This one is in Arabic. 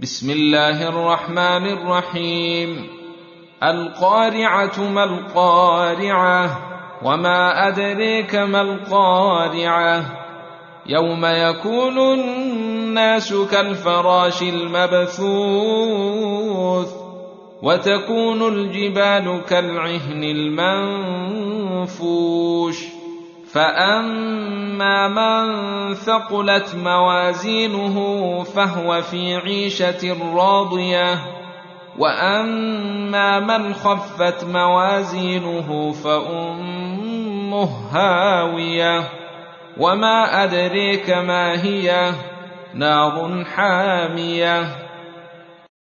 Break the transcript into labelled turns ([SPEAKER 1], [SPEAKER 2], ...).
[SPEAKER 1] بسم الله الرحمن الرحيم. القارعة ما القارعة وما أدريك ما القارعة يوم يكون الناس كالفراش المبثوث وتكون الجبال كالعهن المنفوش فأما من ثقلت موازينه فهو في عيشة راضية وأما من خفت موازينه فأمه هاوية وما أدريك ما هي نار حامية